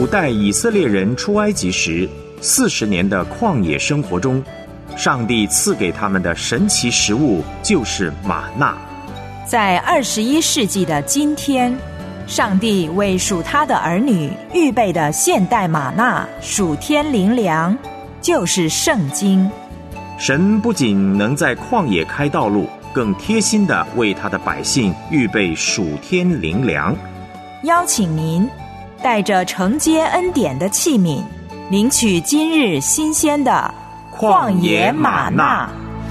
古代以色列人出埃及时40年的旷野生活中，上帝赐给他们的神奇食物就是玛纳。 在21世纪的今天，上帝为属他的儿女预备的现代玛纳属天灵粮，就是圣经。 神不仅能在旷野开道路，更贴心地为他的百姓预备属天灵粮。 邀请您带着承接恩典的器皿，领取今日新鲜的旷野玛纳。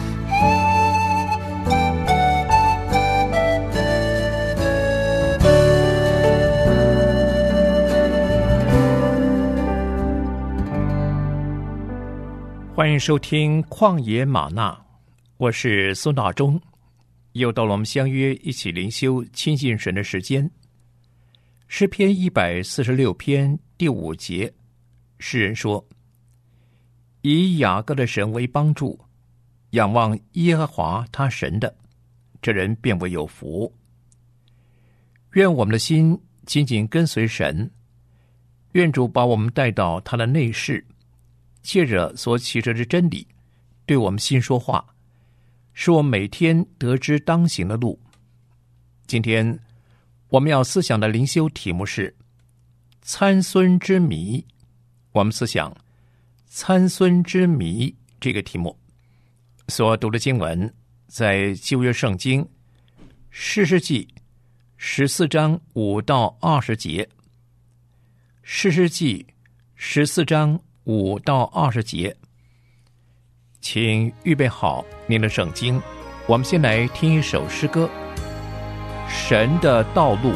欢迎收听旷野玛纳，我是苏大忠。又到了我们相约一起灵修亲近神的时间。诗篇146篇第5节，诗人说：以雅各的神为帮助，仰望耶和华他神的，这人便为有福。愿我们的心紧紧跟随神，愿主把我们带到他的内室，借着所启示的真理对我们心说话，使我们每天得知当行的路。今天我们要思想的灵修题目是参孙之谜。我们思想参孙之谜这个题目所读的经文在旧约圣经士师记14章5到20节。士师记14章5到20节，请预备好您的圣经。我们先来听一首诗歌，神的道路。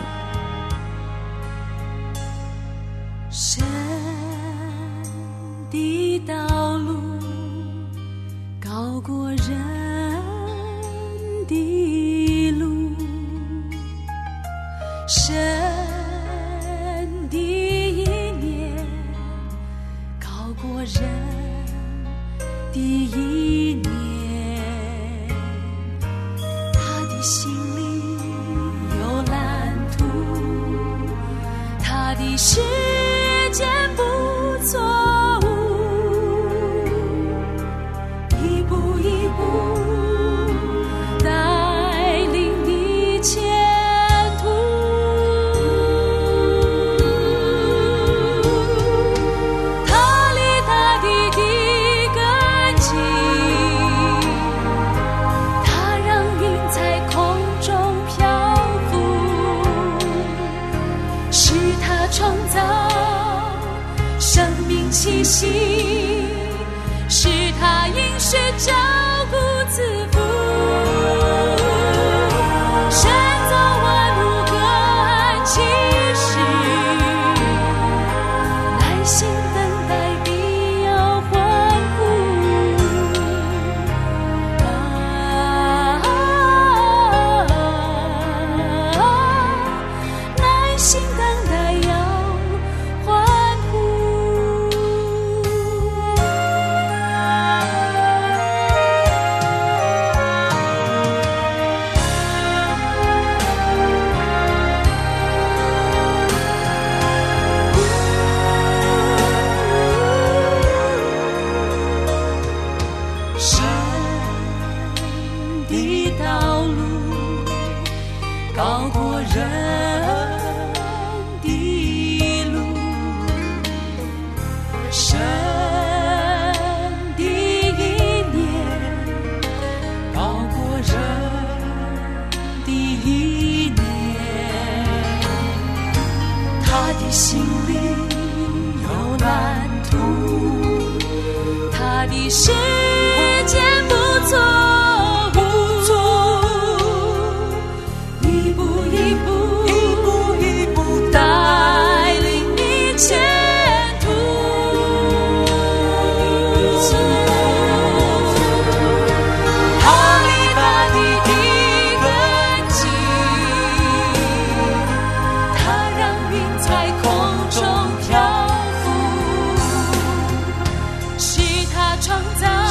神的道路高过人的路，神的意念高过人的意念，他的心里有蓝图，他的时间不错误，一步一步带领你前途，他立大地的根基，他让云在空中漂浮，是他创造生命气息，是他应许照顾自负，神造万物各按其时，耐心等待必要欢呼，耐心等待要欢呼。神的道路高过人的路，神的意念高过人的意念，他的心里有蓝图，他的时间不错误，一步一步带领你前途，他立大地的根基，他让云在空中漂浮，是他创造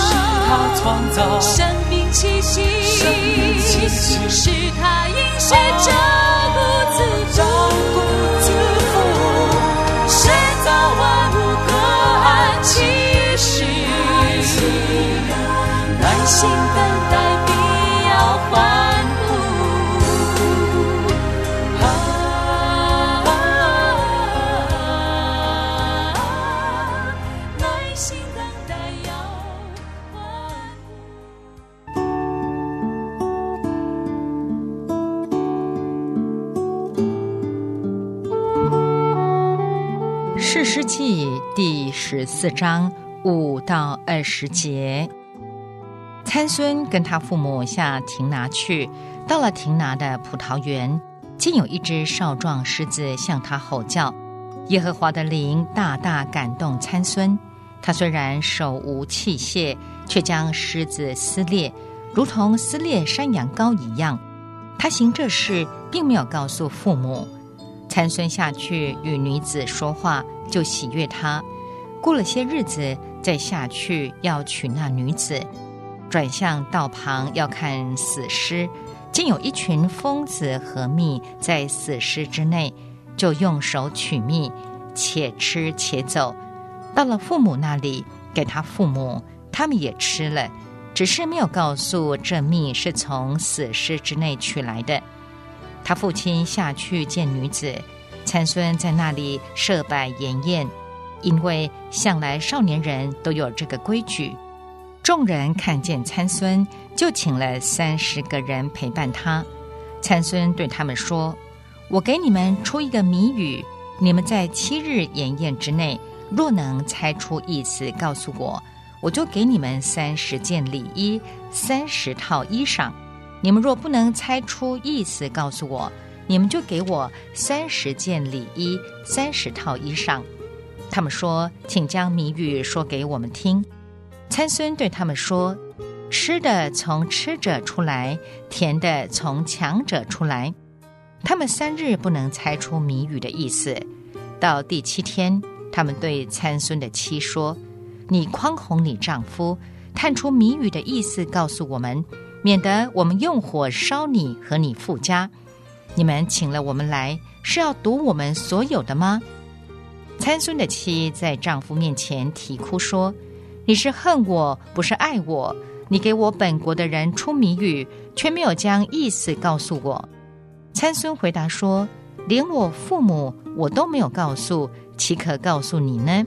士师记第14章5到20节。参孙跟他父母下亭拿去，到了亭拿的葡萄园，见有一只少壮狮子向他吼叫。耶和华的灵大大感动参孙，他虽然手无器械，却将狮子撕裂，如同撕裂山羊羔一样。他行这事并没有告诉父母。参孙下去与女子说话，就喜悦她。过了些日子，再下去要娶那女子，转向道旁要看死尸，见有一群疯子合密在死尸之内，就用手取蜜，且吃且走。到了父母那里，给他父母，他们也吃了，只是没有告诉这蜜是从死尸之内取来的。他父亲下去见女子，参孙在那里设摆筵宴，因为向来少年人都有这个规矩。众人看见参孙，就请了30个人陪伴他。参孙对他们说：我给你们出一个谜语，你们在7日筵宴之内，若能猜出意思告诉我，我就给你们30件礼衣，30套衣裳。你们若不能猜出意思告诉我，你们就给我30件礼衣，30套衣裳。他们说：请将谜语说给我们听。参孙对他们说：吃的从吃者出来，甜的从强者出来。他们3日不能猜出谜语的意思。到第7天，他们对参孙的妻说：你匡哄你丈夫，探出谜语的意思告诉我们，免得我们用火烧你和你父家。你们请了我们来，是要夺我们所有的吗？参孙的妻在丈夫面前啼哭说：你是恨我，不是爱我。你给我本国的人出谜语，却没有将意思告诉我。参孙回答说：连我父母我都没有告诉，岂可告诉你呢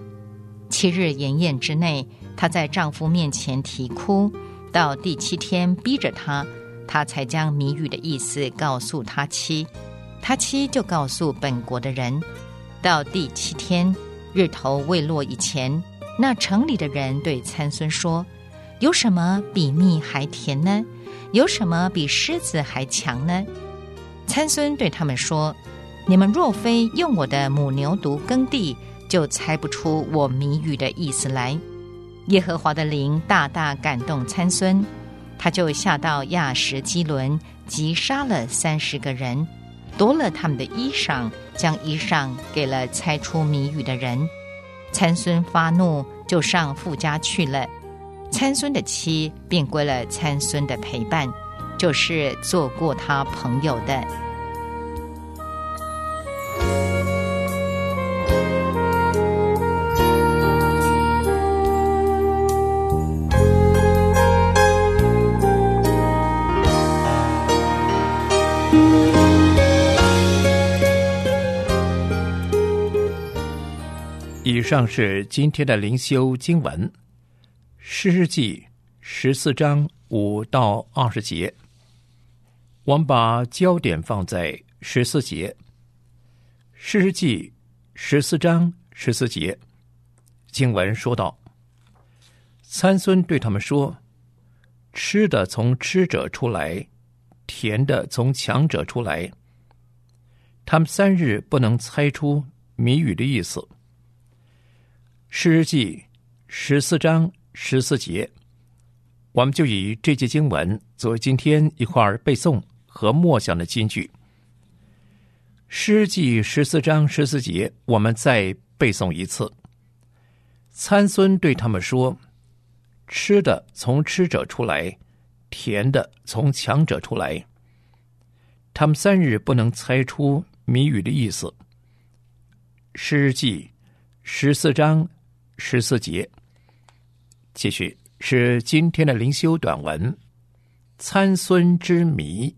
？7日筵宴之内，她在丈夫面前啼哭，到第7天逼着她，她才将谜语的意思告诉她妻，她妻就告诉本国的人。到第7天，日头未落以前，那城里的人对参孙说：有什么比蜜还甜呢？有什么比狮子还强呢？参孙对他们说：你们若非用我的母牛犊耕地，就猜不出我谜语的意思来。耶和华的灵大大感动参孙，他就下到亚什基伦，击杀了30个人，夺了他们的衣裳，将衣裳给了猜出谜语的人。参孙发怒，就上父家去了。参孙的妻便归了参孙的陪伴，就是做过他朋友的。 以上是今天的灵修经文，士师记14章5到20节。我们把焦点放在14节。士师记14章14节，经文说道：参孙对他们说：吃的从吃者出来，甜的从强者出来。他们3日不能猜出谜语的意思。士师记14章14节，我们就以这节经文作为今天一块背诵和默想的金句。士师记14章14节，我们再背诵一次。参孙对他们说：吃的从吃者出来，甜的从强者出来。他们3日不能猜出谜语的意思。士师记14章14节。继续是今天的灵修短文，参孙之谜。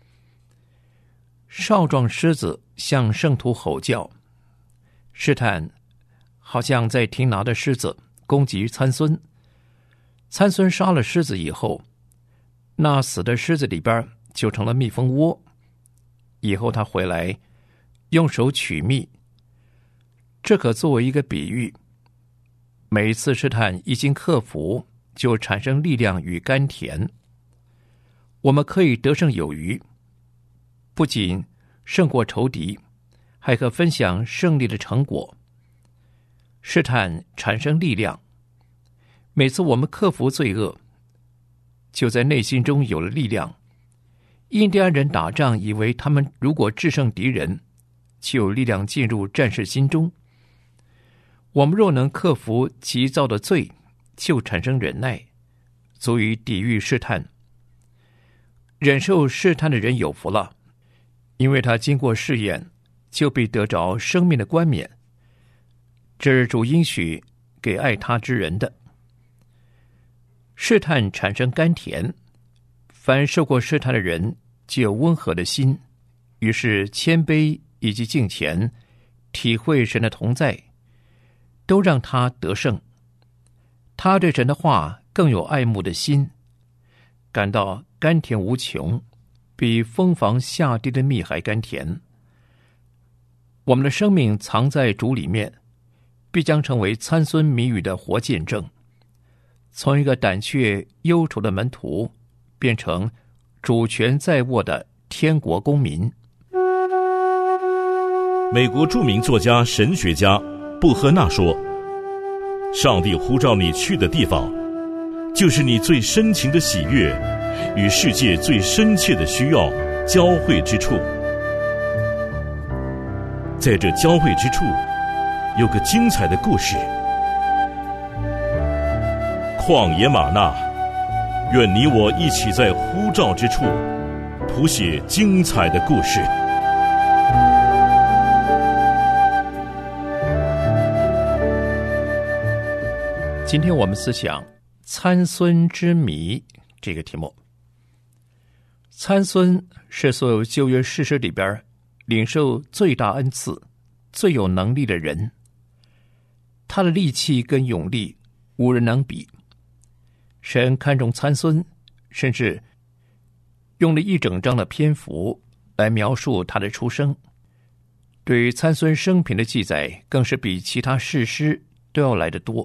少壮狮子向圣徒吼叫，试探好像在亭拿的狮子攻击参孙。参孙杀了狮子以后，那死的狮子里边就成了蜜蜂窝。以后他回来用手取蜜， 这可作为一个比喻，每一次试探一经克服，就产生力量与甘甜，我们可以得胜有余，不仅胜过仇敌，还可分享胜利的成果。试探产生力量，每次我们克服罪恶，就在内心中有了力量。印第安人打仗以为他们如果制胜敌人，就有力量进入战士心中。我们若能克服急躁的罪，就产生忍耐，足以抵御试探。忍受试探的人有福了，因为他经过试验，就必得着生命的冠冕。这是主应许给爱他之人的。试探产生甘甜，凡受过试探的人就有温和的心，于是谦卑以及敬虔，体会神的同在，都让他得胜。他对神的话更有爱慕的心，感到甘甜无穷，比蜂房下滴的蜜还甘甜。我们的生命藏在主里面，必将成为参孙谜语的活见证，从一个胆怯忧愁的门徒，变成主权在握的天国公民。 美国著名作家、神学家布赫纳说，上帝呼召你去的地方，就是你最深情的喜悦与世界最深切的需要交汇之处。在这交汇之处，有个精彩的故事。旷野吗哪，愿你我一起在呼召之处谱写精彩的故事。 今天我们思想参孙之谜这个题目。参孙是所有旧约士师里边领受最大恩赐、最有能力的人，他的力气跟勇力无人能比。神看重参孙，甚至用了一整章的篇幅来描述他的出生。对于参孙生平的记载，更是比其他士师都要来得多。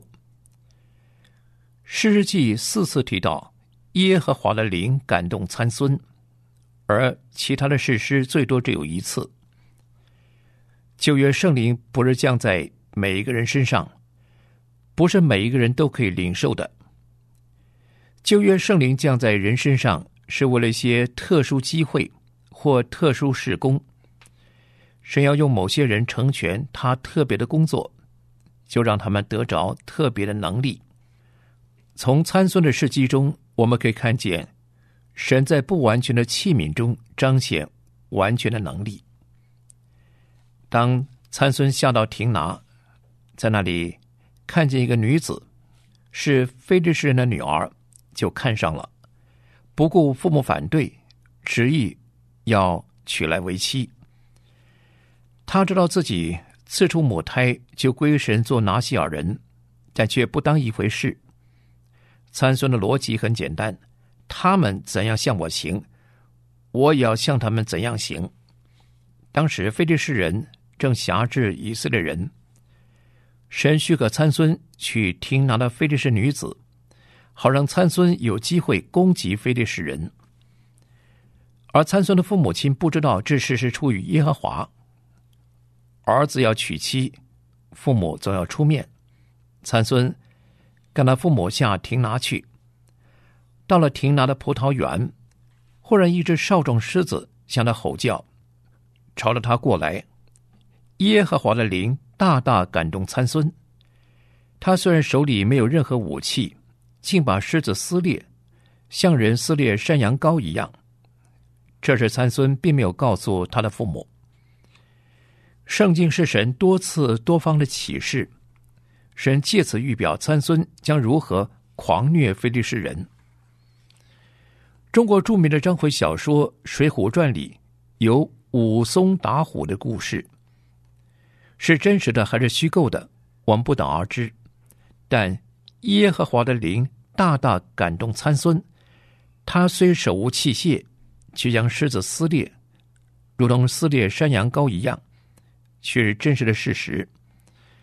士师记4次提到耶和华的灵感动参孙，而其他的士师最多只有1次。旧约圣灵不是降在每一个人身上，不是每一个人都可以领受的。旧约圣灵降在人身上，是为了一些特殊机会或特殊事工。神要用某些人成全他特别的工作，就让他们得着特别的能力。从参孙的事迹中，我们可以看见神在不完全的器皿中彰显完全的能力。当参孙下到亭拿，在那里看见一个女子，是非利士人的女儿，就看上了，不顾父母反对，执意要娶来为妻。他知道自己自出母胎就归神做拿西尔人，但却不当一回事。参孙的逻辑很简单，他们怎样向我行，我也要向他们怎样行。当时非利士人正辖制以色列人，神许可参孙去亭拿的非利士女子，好让参孙有机会攻击非利士人。而参孙的父母亲不知道这事是出于耶和华，儿子要娶妻，父母总要出面。参孙跟他父母下亭拿去，到了亭拿的葡萄园，忽然一只少壮狮子向他吼叫，朝着他过来。耶和华的灵大大感动参孙，他虽然手里没有任何武器，竟把狮子撕裂，像人撕裂山羊羔一样。这是参孙并没有告诉他的父母。圣经是神多次多方的启示，神借此预表参孙将如何狂虐非利士人。中国著名的章回小说《水浒传》里有武松打虎的故事，是真实的还是虚构的，我们不得而知。但耶和华的灵大大感动参孙，他虽手无器械，却将狮子撕裂，如同撕裂山羊羔一样，却是真实的事实。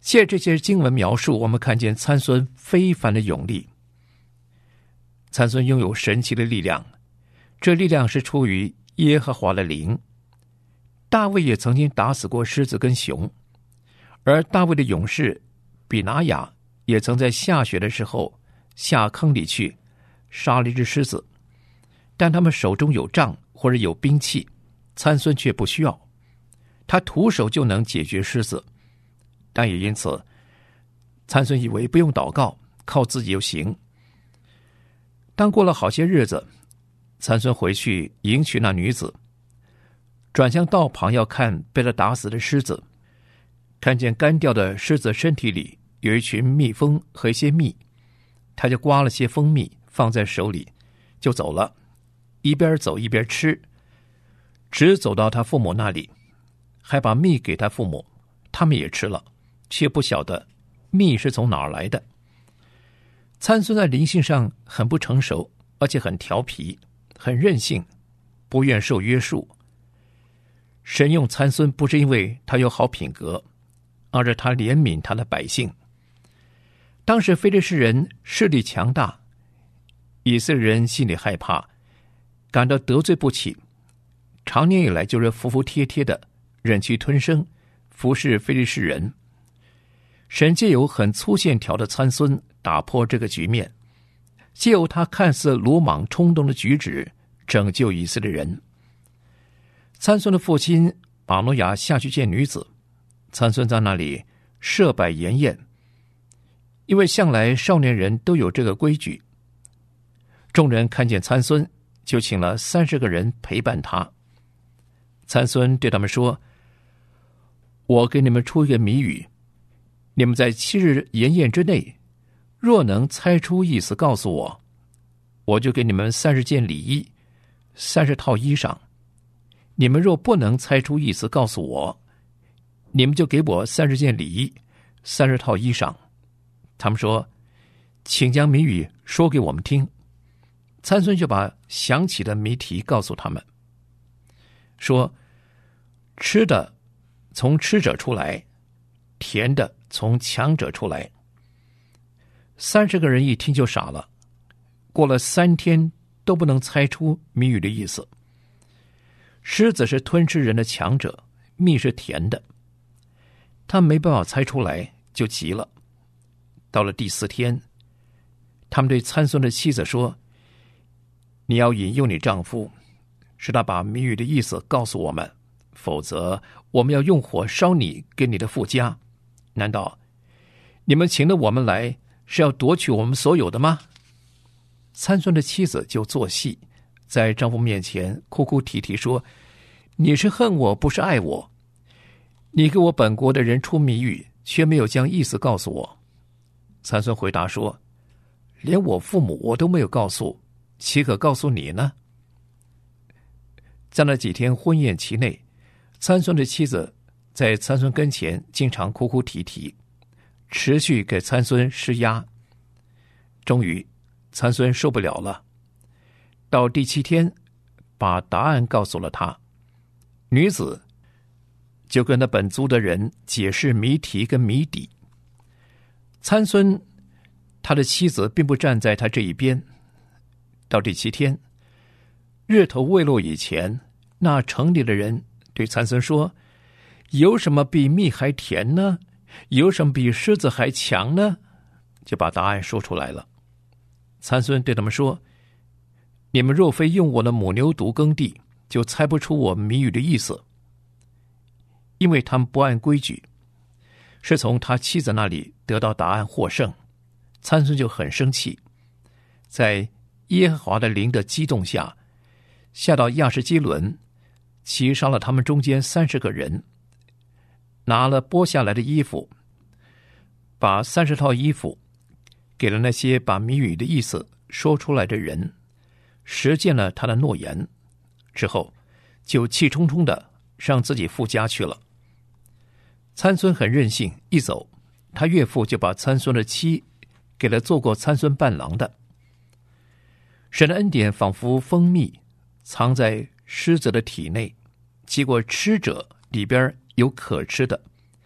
借这些经文描述，我们看见参孙非凡的勇力。参孙拥有神奇的力量，这力量是出于耶和华的灵。大卫也曾经打死过狮子跟熊，而大卫的勇士比拿雅也曾在下雪的时候下坑里去杀了一只狮子，但他们手中有杖或者有兵器，参孙却不需要，他徒手就能解决狮子。但也因此，参孙以为不用祷告，靠自己就行。当过了好些日子，参孙回去迎娶那女子，转向道旁要看被他打死的狮子，看见干掉的狮子身体里有一群蜜蜂和一些蜜，他就刮了些蜂蜜放在手里，就走了，一边走一边吃，直走到他父母那里，还把蜜给他父母，他们也吃了，却不晓得蜜是从哪儿来的。参孙在灵性上很不成熟，而且很调皮，很任性，不愿受约束。神用参孙不是因为他有好品格，而是他怜悯他的百姓。当时非利士人势力强大，以色列人心里害怕，感到得罪不起，长年以来就是服服帖帖的忍气吞声，服侍非利士人。神借由很粗线条的参孙打破这个局面，借由他看似鲁莽冲动的举止拯救以色列人。参孙的父亲马诺亚下去见女子，参孙在那里设摆筵宴，因为向来少年人都有这个规矩。众人看见参孙，就请了30个人陪伴他。参孙对他们说：我给你们出一个谜语，你们在7日筵宴之内，若能猜出意思告诉我，我就给你们30件礼衣，30套衣裳。你们若不能猜出意思告诉我，你们就给我30件礼衣，30套衣裳。他们说：请将谜语说给我们听。参孙就把想起的谜题告诉他们，说：吃的从吃者出来，甜的从强者出来。30个人一听就傻了，过了3天都不能猜出谜语的意思。狮子是吞吃人的强者，蜜是甜的，他没办法猜出来，就急了。到了第4天，他们对参孙的妻子说：你要引诱你丈夫，使他把谜语的意思告诉我们，否则我们要用火烧你跟你的父家。难道你们请了我们来是要夺取我们所有的吗？参孙的妻子就做戏，在丈夫面前哭哭啼啼说：你是恨我，不是爱我。你给我本国的人出谜语，却没有将意思告诉我。参孙回答说：连我父母我都没有告诉，岂可告诉你呢？在那几天婚宴期内，参孙的妻子在参孙跟前经常哭哭啼啼，持续给参孙施压。终于参孙受不了了，到第7天把答案告诉了他。女子就跟那本族的人解释谜题跟谜底。参孙他的妻子并不站在他这一边。到第7天，日头未落以前，那城里的人对参孙说：有什么比蜜还甜呢？有什么比狮子还强呢？就把答案说出来了。参孙对他们说：你们若非用我的母牛犊耕地，就猜不出我谜语的意思。因为他们不按规矩，是从他妻子那里得到答案获胜。参孙就很生气，在耶和华的灵的激动下，下到亚什基伦，击杀了他们中间30个人，拿了剥下来的衣服，把30套衣服给了那些把谜语的意思说出来的人，实践了他的诺言。之后就气冲冲的上自己父家去了。参孙很任性，一走，他岳父就把参孙的妻给了做过参孙伴郎的。神的恩典仿佛蜂蜜藏在狮子的体内，结果吃者里边有可吃的，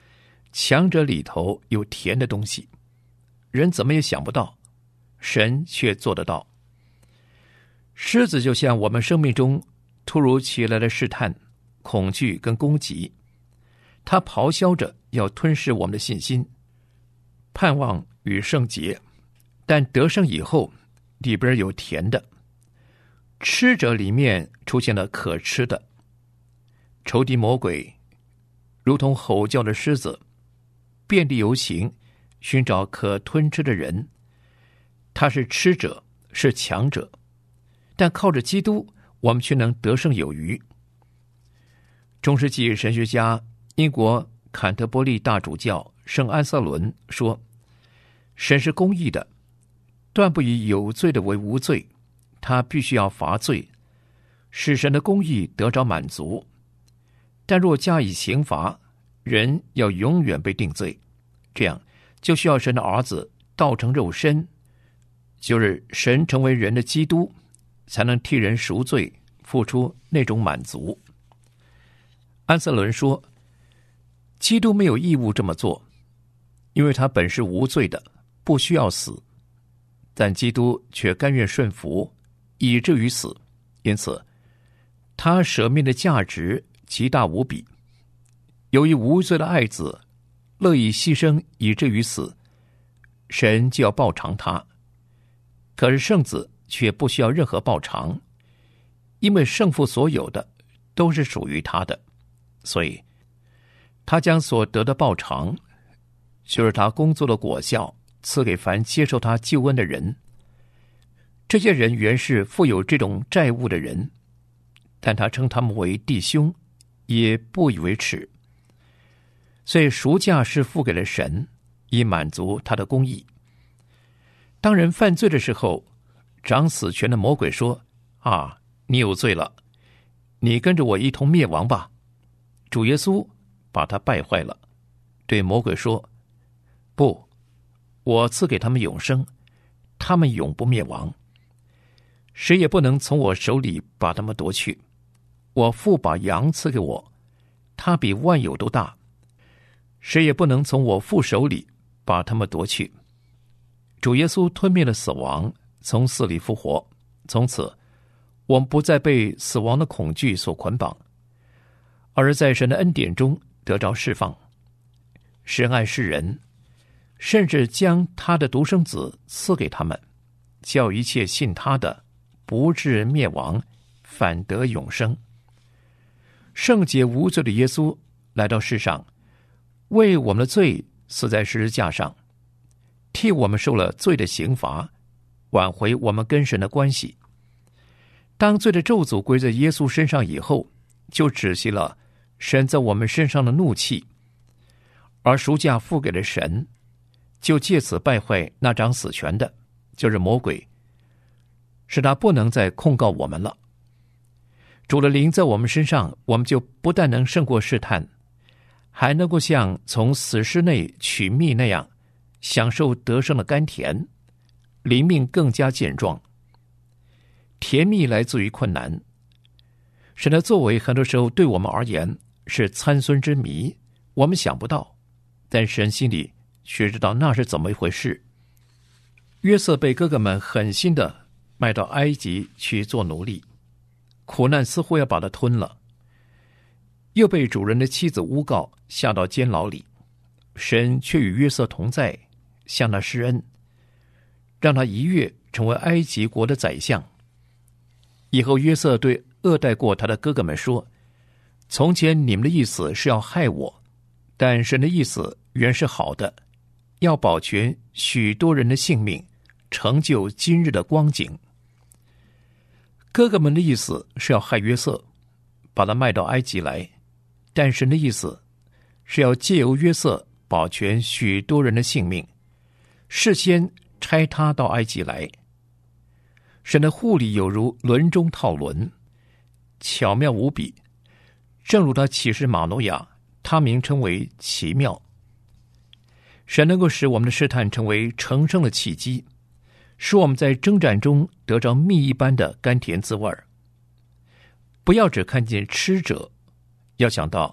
强者里头有甜的东西，人怎么也想不到，神却做得到。狮子就像我们生命中突如其来的试探、恐惧跟攻击，它咆哮着要吞噬我们的信心、盼望与圣洁，但得胜以后，里边有甜的，吃者里面出现了可吃的。仇敌魔鬼如同吼叫的狮子，遍地游行，寻找可吞吃的人。他是吃者，是强者，但靠着基督，我们却能得胜有余。中世纪神学家英国坎特波利大主教圣安瑟伦说，神是公义的，断不以有罪的为无罪，他必须要罚罪，使神的公义得着满足。但若加以刑罚，人要永远被定罪，这样就需要神的儿子道成肉身，就是神成为人的基督，才能替人赎罪，付出那种满足。安瑟伦说，基督没有义务这么做，因为他本是无罪的，不需要死，但基督却甘愿顺服，以至于死，因此他舍命的价值极大无比。由于无罪的爱子乐意牺牲以至于死，神就要报偿他。可是圣子却不需要任何报偿，因为圣父所有的都是属于他的，所以他将所得的报偿，就是他工作的果效，赐给凡接受他救恩的人。这些人原是负有这种债务的人，但他称他们为弟兄，也不以为耻。所以赎价是付给了神，以满足他的公义。当人犯罪的时候，掌死权的魔鬼说，你有罪了，你跟着我一同灭亡吧。主耶稣把他败坏了，对魔鬼说，不，我赐给他们永生，他们永不灭亡，谁也不能从我手里把他们夺去。我父把羊赐给我，他比万有都大，谁也不能从我父手里把他们夺去。主耶稣吞灭了死亡，从死里复活，从此我们不再被死亡的恐惧所捆绑，而在神的恩典中得着释放。神爱世人，甚至将他的独生子赐给他们，叫一切信他的不至灭亡，反得永生。圣洁无罪的耶稣来到世上，为我们的罪死在十字架上，替我们受了罪的刑罚，挽回我们跟神的关系。当罪的咒诅归在耶稣身上以后，就止息了神在我们身上的怒气，而赎价付给了神，就借此败坏那掌死权的，就是魔鬼，使他不能再控告我们了。主的灵在我们身上，我们就不但能胜过试探，还能够像从死尸内取蜜那样，享受得胜的甘甜，灵命更加健壮。甜蜜来自于困难，神的作为很多时候对我们而言是参孙之谜，我们想不到，但神心里却知道那是怎么一回事。约瑟被哥哥们狠心的卖到埃及去做奴隶，苦难似乎要把他吞了，又被主人的妻子诬告，下到监牢里。神却与约瑟同在，向他施恩，让他一跃成为埃及国的宰相。以后约瑟对恶待过他的哥哥们说，从前你们的意思是要害我，但神的意思原是好的，要保全许多人的性命，成就今日的光景。哥哥们的意思是要害约瑟，把他卖到埃及来，但神的意思是要借由约瑟保全许多人的性命，事先差他到埃及来。神的护理有如轮中套轮，巧妙无比，正如他启示马诺亚，他名称为奇妙。神能够使我们的试探成为成圣的契机，使我们在征战中得着蜜一般的甘甜滋味。不要只看见吃者，要想到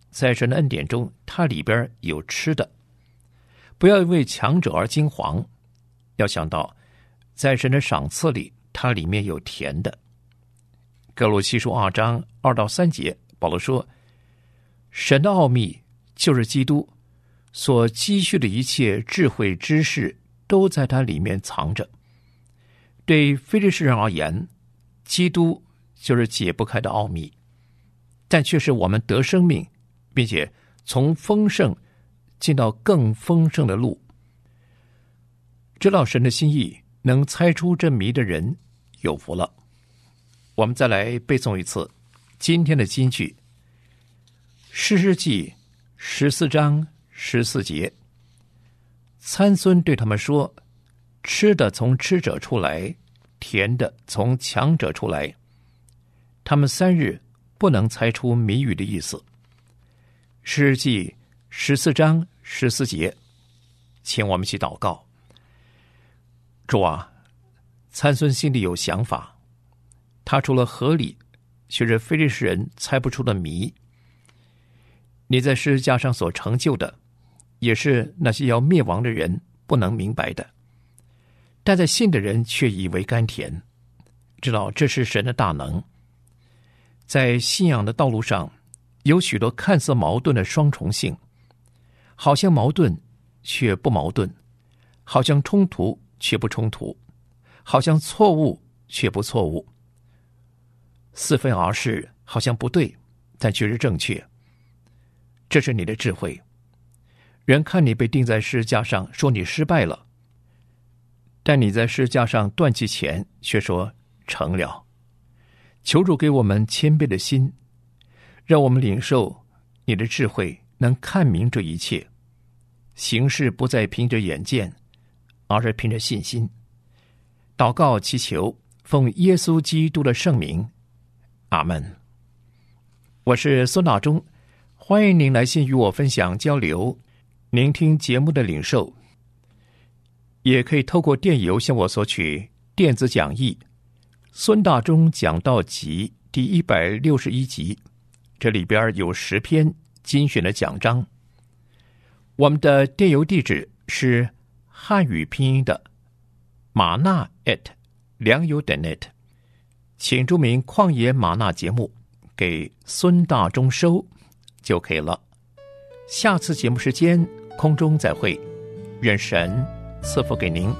在神的恩典中，它里边有吃的。不要因为强者而惊惶，要想到在神的赏赐里，它里面有甜的。哥罗西书2章2到3节，保罗说，神的奥秘就是基督，所积蓄的一切智慧知识都在它里面藏着。对非利士人而言，基督就是解不开的奥秘，但却是我们得生命，并且从丰盛进到更丰盛的路。知道神的心意，能猜出这谜的人有福了。我们再来背诵一次今天的金句，士师记14章14节。参孙对他们说，吃的从吃者出来，甜的从强者出来。他们3日不能猜出谜语的意思。士师记14章14节，请我们一起祷告。主啊，参孙心里有想法，他除了合理，却是非利士人猜不出的谜。你在十字架上所成就的，也是那些要灭亡的人不能明白的，但在信的人却以为甘甜，知道这是神的大能。在信仰的道路上，有许多看似矛盾的双重性，好像矛盾却不矛盾，好像冲突却不冲突，好像错误却不错误，似分而是，好像不对，但却是正确。这是你的智慧。人看你被钉在十字架上，说你失败了，但你在十字架上断气前却说成了。求主给我们谦卑的心，让我们领受你的智慧，能看明这一切，行事不再凭着眼见，而是凭着信心。祷告祈求，奉耶稣基督的圣名，阿们。我是孙大中，欢迎您来信与我分享交流您听节目的领受，也可以透过电邮向我索取电子讲义孙大中讲道集第161集，这里边有10篇精选的讲章。我们的电邮地址是汉语拼音的玛纳良友.net， 请注明旷野玛纳节目，给孙大中收就可以了。下次节目时间空中再会，愿神赐福给您。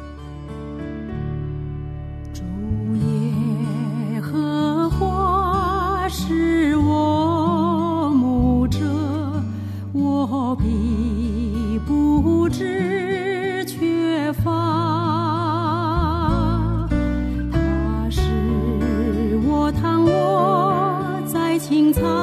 主耶和华是我牧者，我必不致缺乏。他是我躺卧在青草